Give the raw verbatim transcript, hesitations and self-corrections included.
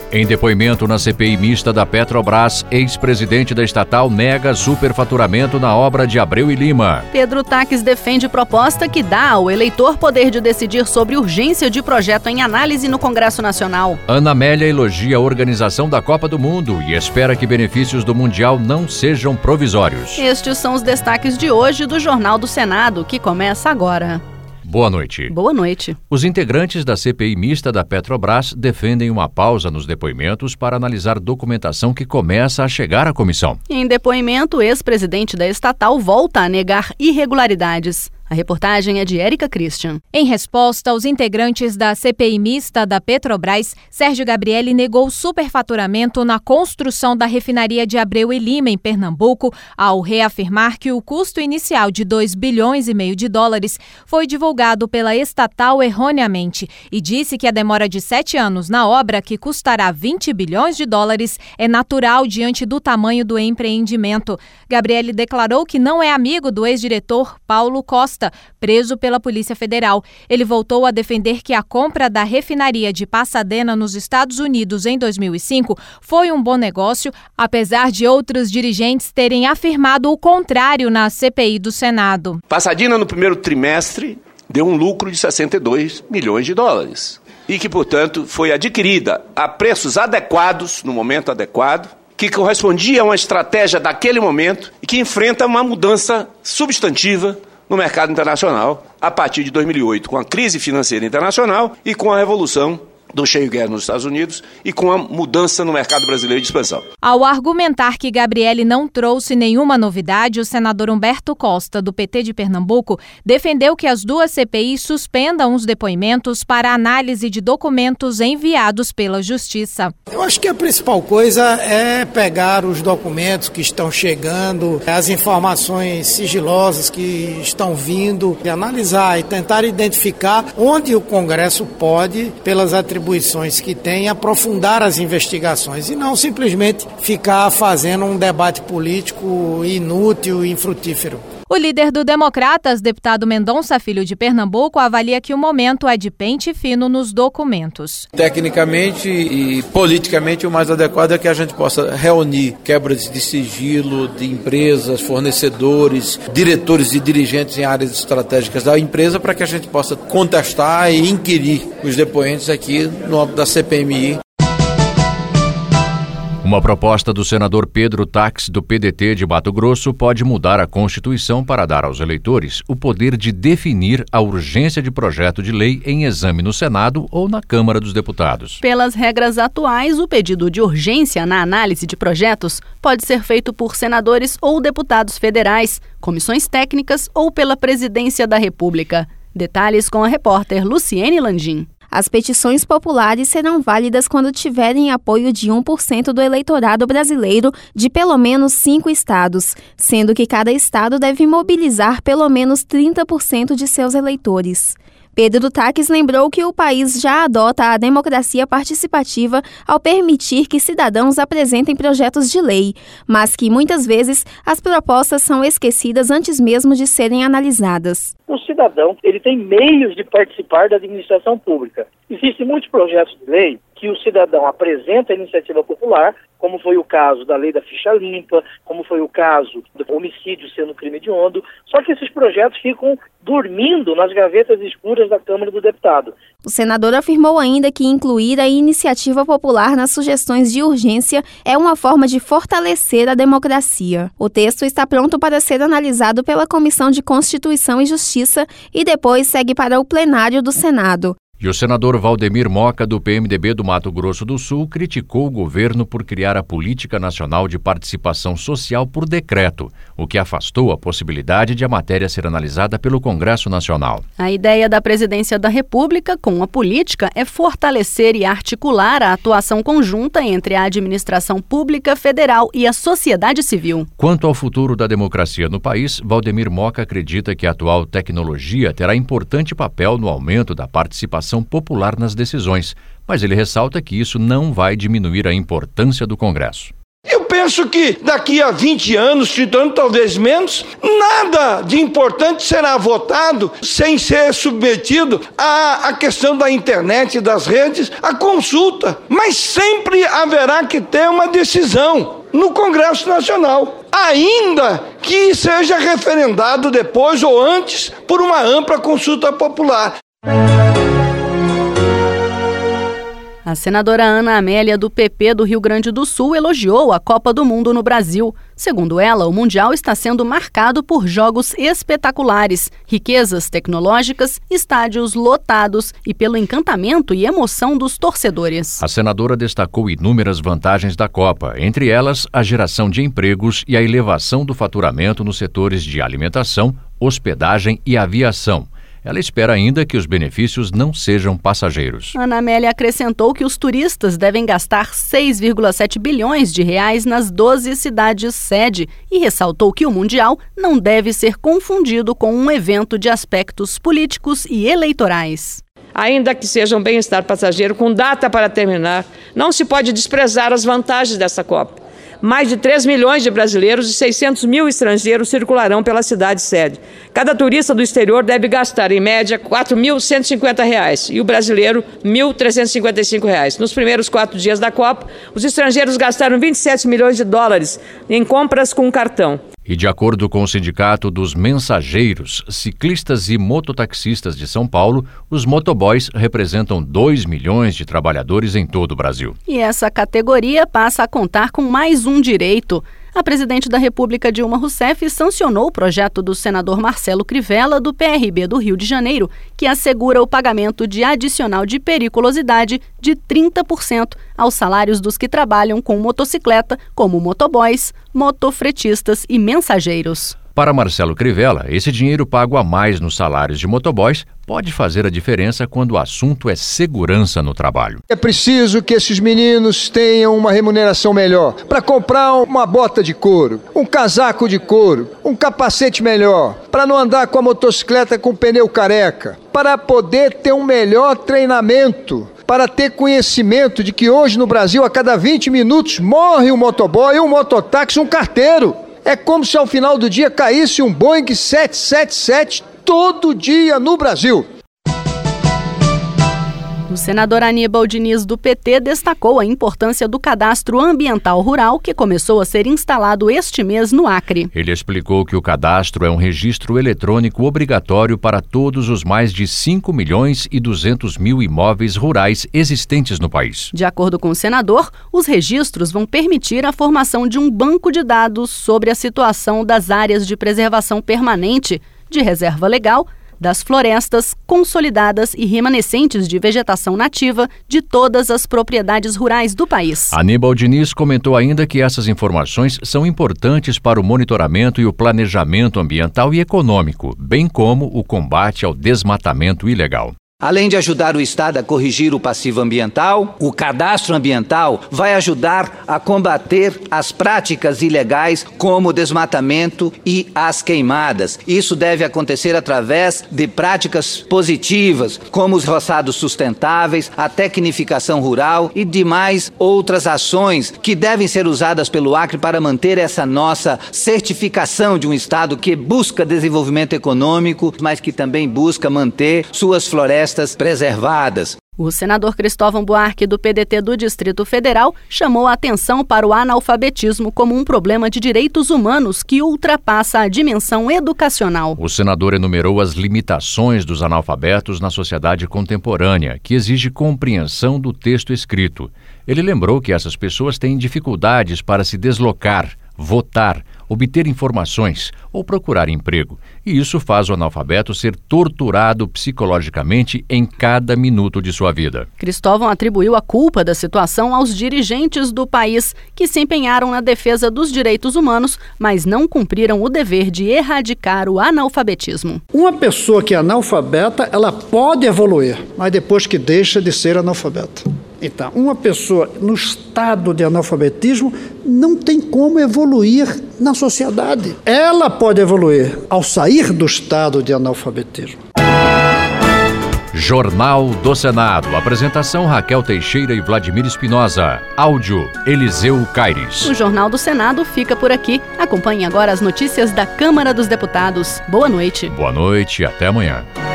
Em depoimento na C P I mista da Petrobras, ex-presidente da estatal nega superfaturamento na obra de Abreu e Lima. Pedro Taques defende proposta que dá ao eleitor poder de decidir sobre urgência de projeto em análise no Congresso Nacional. Ana Amélia elogia a organização da Copa do Mundo e espera que benefícios do Mundial não sejam provisórios. Estes são os destaques de hoje do Jornal do Senado, que começa agora. Boa noite. Boa noite. Os integrantes da C P I mista da Petrobras defendem uma pausa nos depoimentos para analisar documentação que começa a chegar à comissão. Em depoimento, o ex-presidente da estatal volta a negar irregularidades. A reportagem é de Érica Christian. Em resposta aos integrantes da C P I mista da Petrobras, Sérgio Gabrielli negou superfaturamento na construção da refinaria de Abreu e Lima, em Pernambuco, ao reafirmar que o custo inicial de dois bilhões e meio de dólares foi divulgado pela estatal erroneamente e disse que a demora de sete anos na obra, que custará vinte bilhões de dólares, é natural diante do tamanho do empreendimento. Gabrielli declarou que não é amigo do ex-diretor Paulo Costa, preso pela Polícia Federal. Ele voltou a defender que a compra da refinaria de Pasadena, nos Estados Unidos, em dois mil e cinco, foi um bom negócio, apesar de outros dirigentes terem afirmado o contrário na C P I do Senado. Pasadena, no primeiro trimestre, deu um lucro de sessenta e dois milhões de dólares e que, portanto, foi adquirida a preços adequados, no momento adequado, que correspondia a uma estratégia daquele momento e que enfrenta uma mudança substantiva no mercado internacional, a partir de dois mil e oito, com a crise financeira internacional e com a revolução do shale gas nos Estados Unidos e com a mudança no mercado brasileiro de expansão. Ao argumentar que Gabrielli não trouxe nenhuma novidade, o senador Humberto Costa, do P T de Pernambuco, defendeu que as duas C P Is suspendam os depoimentos para análise de documentos enviados pela Justiça. Eu acho que a principal coisa é pegar os documentos que estão chegando, as informações sigilosas que estão vindo, e analisar e tentar identificar onde o Congresso pode, pelas atribuições que tem, aprofundar as investigações e não simplesmente ficar fazendo um debate político inútil e infrutífero. O líder do Democratas, deputado Mendonça Filho de Pernambuco, avalia que o momento é de pente fino nos documentos. Tecnicamente e politicamente, o mais adequado é que a gente possa reunir quebras de sigilo de empresas, fornecedores, diretores e dirigentes em áreas estratégicas da empresa para que a gente possa contestar e inquirir os depoentes aqui no âmbito da C P M I. Uma proposta do senador Pedro Taques, do P D T de Mato Grosso, pode mudar a Constituição para dar aos eleitores o poder de definir a urgência de projeto de lei em exame no Senado ou na Câmara dos Deputados. Pelas regras atuais, o pedido de urgência na análise de projetos pode ser feito por senadores ou deputados federais, comissões técnicas ou pela Presidência da República. Detalhes com a repórter Luciene Landim. As petições populares serão válidas quando tiverem apoio de um por cento do eleitorado brasileiro de pelo menos cinco estados, sendo que cada estado deve mobilizar pelo menos trinta por cento de seus eleitores. Pedro Taques lembrou que o país já adota a democracia participativa ao permitir que cidadãos apresentem projetos de lei, mas que muitas vezes as propostas são esquecidas antes mesmo de serem analisadas. O cidadão ele tem meios de participar da administração pública. Existem muitos projetos de lei que o cidadão apresenta a iniciativa popular, como foi o caso da lei da ficha limpa, como foi o caso do homicídio sendo crime hediondo, só que esses projetos ficam dormindo nas gavetas escuras da Câmara do Deputado. O senador afirmou ainda que incluir a iniciativa popular nas sugestões de urgência é uma forma de fortalecer a democracia. O texto está pronto para ser analisado pela Comissão de Constituição e Justiça e depois segue para o plenário do Senado. E o senador Valdemir Moca, do P M D B do Mato Grosso do Sul, criticou o governo por criar a Política Nacional de Participação Social por decreto, o que afastou a possibilidade de a matéria ser analisada pelo Congresso Nacional. A ideia da Presidência da República com a política é fortalecer e articular a atuação conjunta entre a administração pública federal e a sociedade civil. Quanto ao futuro da democracia no país, Valdemir Moca acredita que a atual tecnologia terá importante papel no aumento da participação popular nas decisões, mas ele ressalta que isso não vai diminuir a importância do Congresso. E o P penso que daqui a vinte anos, trinta anos, talvez menos, nada de importante será votado sem ser submetido à, à questão da internet e das redes, à consulta. Mas sempre haverá que ter uma decisão no Congresso Nacional, ainda que seja referendado depois ou antes por uma ampla consulta popular. A senadora Ana Amélia, do P P do Rio Grande do Sul, elogiou a Copa do Mundo no Brasil. Segundo ela, o Mundial está sendo marcado por jogos espetaculares, riquezas tecnológicas, estádios lotados e pelo encantamento e emoção dos torcedores. A senadora destacou inúmeras vantagens da Copa, entre elas a geração de empregos e a elevação do faturamento nos setores de alimentação, hospedagem e aviação. Ela espera ainda que os benefícios não sejam passageiros. Ana Amélia acrescentou que os turistas devem gastar seis vírgula sete bilhões de reais nas doze cidades sede e ressaltou que o Mundial não deve ser confundido com um evento de aspectos políticos e eleitorais. Ainda que seja um bem-estar passageiro com data para terminar, não se pode desprezar as vantagens dessa Copa. Mais de três milhões de brasileiros e seiscentos mil estrangeiros circularão pela cidade sede. Cada turista do exterior deve gastar, em média, quatro mil cento e cinquenta reais e o brasileiro, mil trezentos e cinquenta e cinco reais. Nos primeiros quatro dias da Copa, os estrangeiros gastaram vinte e sete milhões de dólares em compras com cartão. E de acordo com o Sindicato dos Mensageiros, Ciclistas e Mototaxistas de São Paulo, os motoboys representam dois milhões de trabalhadores em todo o Brasil. E essa categoria passa a contar com mais um direito. A presidente da República, Dilma Rousseff, sancionou o projeto do senador Marcelo Crivella, do P R B do Rio de Janeiro, que assegura o pagamento de adicional de periculosidade de trinta por cento aos salários dos que trabalham com motocicleta, como motoboys, motofretistas e mensageiros. Para Marcelo Crivella, esse dinheiro pago a mais nos salários de motoboys pode fazer a diferença quando o assunto é segurança no trabalho. É preciso que esses meninos tenham uma remuneração melhor para comprar uma bota de couro, um casaco de couro, um capacete melhor, para não andar com a motocicleta com pneu careca, para poder ter um melhor treinamento, para ter conhecimento de que hoje no Brasil a cada vinte minutos morre um motoboy, um mototáxi, um carteiro. É como se ao final do dia caísse um Boeing sete sete sete todo dia no Brasil. O senador Aníbal Diniz, do P T, destacou a importância do cadastro ambiental rural que começou a ser instalado este mês no Acre. Ele explicou que o cadastro é um registro eletrônico obrigatório para todos os mais de cinco milhões e duzentos mil imóveis rurais existentes no país. De acordo com o senador, os registros vão permitir a formação de um banco de dados sobre a situação das áreas de preservação permanente, de reserva legal, das florestas consolidadas e remanescentes de vegetação nativa de todas as propriedades rurais do país. Aníbal Diniz comentou ainda que essas informações são importantes para o monitoramento e o planejamento ambiental e econômico, bem como o combate ao desmatamento ilegal. Além de ajudar o Estado a corrigir o passivo ambiental, o cadastro ambiental vai ajudar a combater as práticas ilegais como o desmatamento e as queimadas. Isso deve acontecer através de práticas positivas, como os roçados sustentáveis, a tecnificação rural e demais outras ações que devem ser usadas pelo Acre para manter essa nossa certificação de um Estado que busca desenvolvimento econômico, mas que também busca manter suas florestas preservadas. O senador Cristóvão Buarque, do P D T do Distrito Federal, chamou a atenção para o analfabetismo como um problema de direitos humanos que ultrapassa a dimensão educacional. O senador enumerou as limitações dos analfabetos na sociedade contemporânea, que exige compreensão do texto escrito. Ele lembrou que essas pessoas têm dificuldades para se deslocar, votar, obter informações ou procurar emprego. E isso faz o analfabeto ser torturado psicologicamente em cada minuto de sua vida. Cristóvão atribuiu a culpa da situação aos dirigentes do país que se empenharam na defesa dos direitos humanos, mas não cumpriram o dever de erradicar o analfabetismo. Uma pessoa que é analfabeta, ela pode evoluir, mas depois que deixa de ser analfabeta. Então, uma pessoa no estado de analfabetismo não tem como evoluir na sociedade. Ela pode evoluir ao sair do estado de analfabetismo. Jornal do Senado. Apresentação Raquel Teixeira e Vladimir Espinosa. Áudio Eliseu Caires. O Jornal do Senado fica por aqui. Acompanhe agora as notícias da Câmara dos Deputados. Boa noite. Boa noite e até amanhã.